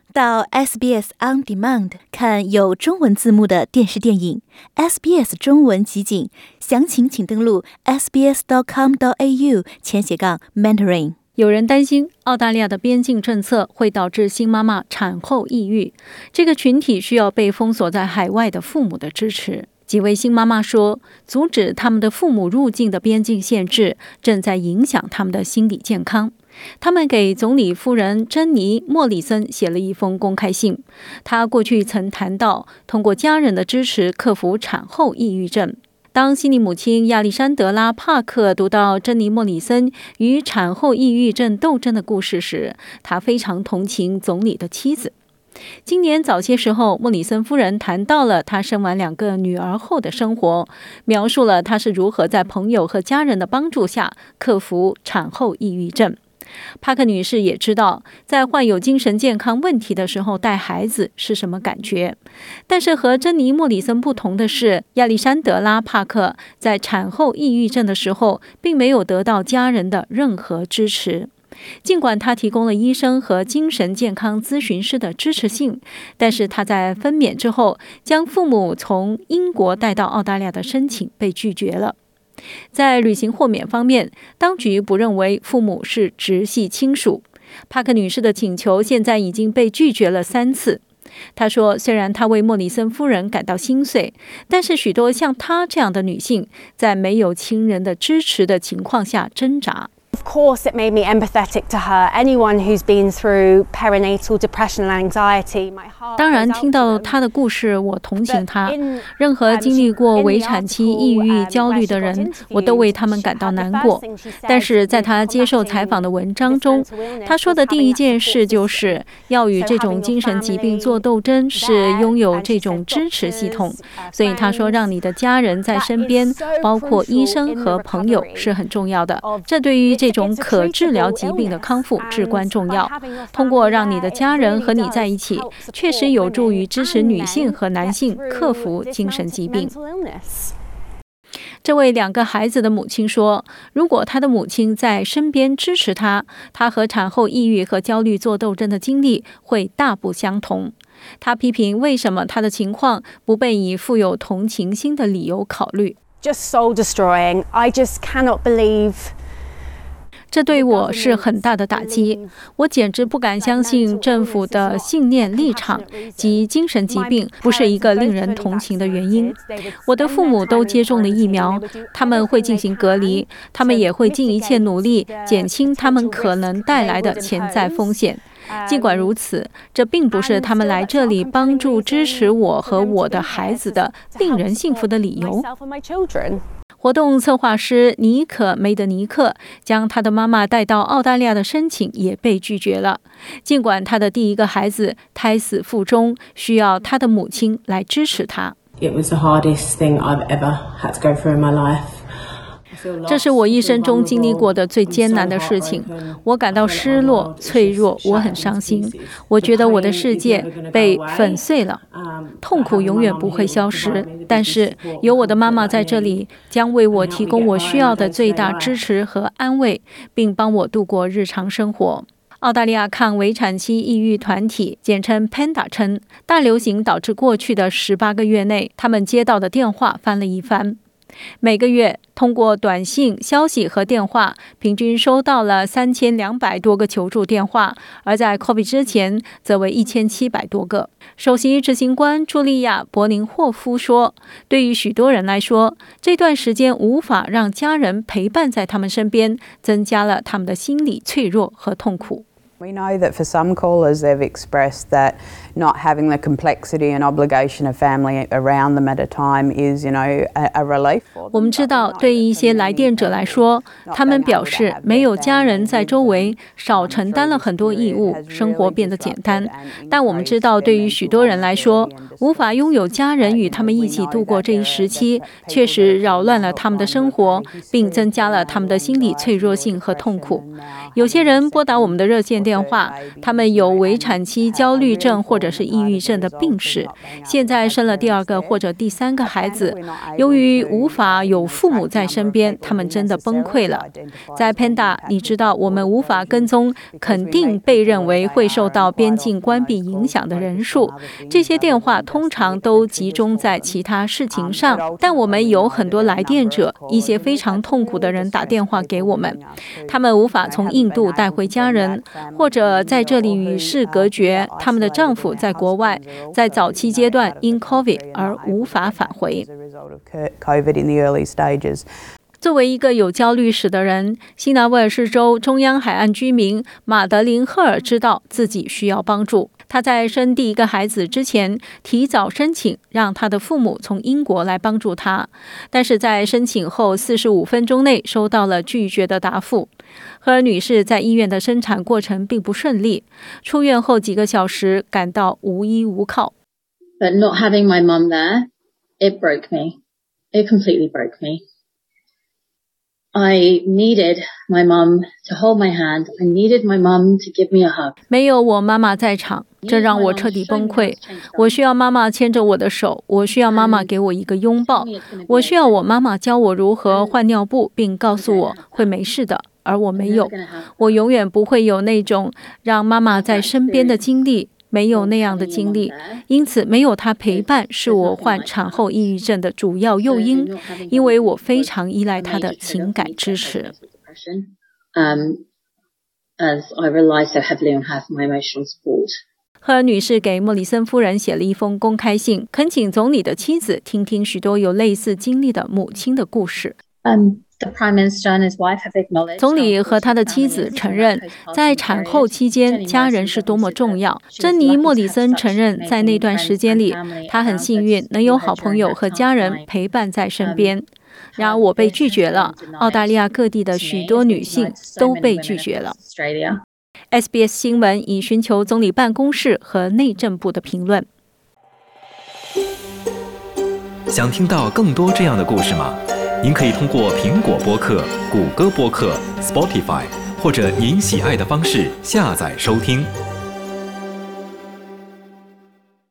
到 SBS On Demand 看有中文字幕的电视电影 SBS 中文集锦，详情请登录 sbs.com.au/Mandarin。 有人担心澳大利亚的边境政策会导致新妈妈产后抑郁，这个群体需要被封锁在海外的父母的支持。几位新妈妈说，阻止他们的父母入境的边境限制正在影响他们的心理健康。他们给总理夫人珍妮·莫里森写了一封公开信。她过去曾谈到通过家人的支持克服产后抑郁症。当悉尼母亲亚历山德拉·帕克读到珍妮·莫里森与产后抑郁症斗争的故事时，她非常同情总理的妻子。今年早些时候，莫里森夫人谈到了她生完2个女儿后的生活，描述了她是如何在朋友和家人的帮助下克服产后抑郁症。帕克女士也知道，在患有精神健康问题的时候带孩子是什么感觉。但是和珍妮·莫里森不同的是，亚历山德拉·帕克在产后抑郁症的时候并没有得到家人的任何支持。尽管他提供了医生和精神健康咨询师的支持信，但是他在分娩之后将父母从英国带到澳大利亚的申请被拒绝了。在履行豁免方面，当局不认为父母是直系亲属。帕克女士的请求现在已经被拒绝了3次。她说，虽然她为莫里森夫人感到心碎，但是许多像她这样的女性在没有亲人的支持的情况下挣扎。 Of course, it made me empathetic to her. Anyone who's been through perinatal depression and anxiety, my heart. 当然，听到她的故事，我同情她。任何经历过围产期抑郁、焦虑的人，我都为他们感到难过。但是在她接受采访的文章中，她说的第一件事就是要与这种精神疾病做斗争，是拥有这种支持系统。所以她说，让你的家人在身边，包括医生和朋友，是很重要的。这对于这种可治疗疾病的康复至关重要。通过让你的家人和你在一起，确实有助于支持女性和男性克服精神疾病。这位2个孩子的母亲说，如果她的母亲在身边支持她，她和产后抑郁和焦虑做斗争的经历会大不相同。她批评为什么她的情况不被以富有同情心的理由考虑。 Just soul destroying. I just cannot believe. 这对我是很大的打击，我简直不敢相信政府的信念立场及精神疾病不是一个令人同情的原因。我的父母都接种了疫苗，他们会进行隔离，他们也会尽一切努力减轻他们可能带来的潜在风险。尽管如此，这并不是他们来这里帮助支持我和我的孩子的令人信服的理由。活动策划师尼可·梅德尼克将他的妈妈带到澳大利亚的申请也被拒绝了，尽管他的第1个孩子胎死腹中，需要他的母亲来支持他。 It was the hardest thing I've ever had to go through in my life. 这是我一生中经历过的最艰难的事情，我感到失落、脆弱，我很伤心。我觉得我的世界被粉碎了，痛苦永远不会消失。但是有我的妈妈在这里，将为我提供我需要的最大支持和安慰，并帮我度过日常生活。澳大利亚抗围产期抑郁团体简称 PANDA 称，大流行导致过去的18个月内，他们接到的电话翻了一番。每个月通过短信、消息和电话，平均收到了3200多个求助电话，而在 COVID 之前则为1700多个。首席执行官茱莉亚·柏林霍夫说，对于许多人来说，这段时间无法让家人陪伴在他们身边，增加了他们的心理脆弱和痛苦。 We know that for some callers, they've expressed that not having the complexity and obligation of family around them at a time is, a relief for them. 我们知道，对于一些来电者来说，他们表示没有家人在周围，少承担了很多义务，生活变得简单。但我们知道，对于许多人来说，无法拥有家人与他们一起度过这一时期，确实扰乱了他们的生活，并增加了他们的心理脆弱性和痛苦。有些人拨打我们的热线电电话，他们有围产期焦虑症或者是抑郁症的病史，现在生了第2个或者第3个孩子，由于无法有父母在身边，他们真的崩溃了。在 Panda， 你知道我们无法跟踪肯定被认为会受到边境关闭影响的人数，这些电话通常都集中在其他事情上，但我们有很多来电者，一些非常痛苦的人打电话给我们，他们无法从印度带回家人，或者在这里与世隔绝，他们的丈夫在国外，在早期阶段因 COVID 而无法返回。作为一个有焦虑史的人，新南威尔士州中央海岸居民马德琳·赫尔知道自己需要帮助。他在生第1个孩子之前提早申请，让他的父母从英国来帮助他，但是在申请后45分钟内收到了拒绝的答复。赫尔女士在医院的生产过程并不顺利，出院后几个小时感到无依无靠。 But not having my mum there, it broke me. It completely broke me.I needed my mum to hold my hand. I needed my mum to give me a hug. 没有我妈妈在场，这让我彻底崩溃。我需要妈妈牵着我的手，我需要妈妈给我一个拥抱，我需要我妈妈教我如何换尿布，并告诉我会没事的，而我没有。我永远不会有那种让妈妈在身边的经历。没有那样的经历，因此没有他陪伴是我患产后抑郁症的主要诱因，因为我非常依赖他的情感支持。赫尔女士给莫里森夫人写了一封公开信，恳请总理的妻子听听许多有类似经历的母亲的故事。总理和他的妻子承认，在产后期间，家人是多么重要。珍妮·莫里森承认，在那段时间里，他很幸运能有好朋友和家人陪伴在身边。然而，我被拒绝了。澳大利亚各地的许多女性都被拒绝了。SBS 新闻已寻求总理办公室和内政部的评论。 想听到更多这样的故事吗？您可以通过苹果播客、谷歌播客、Spotify 或者您喜爱的方式下载收听。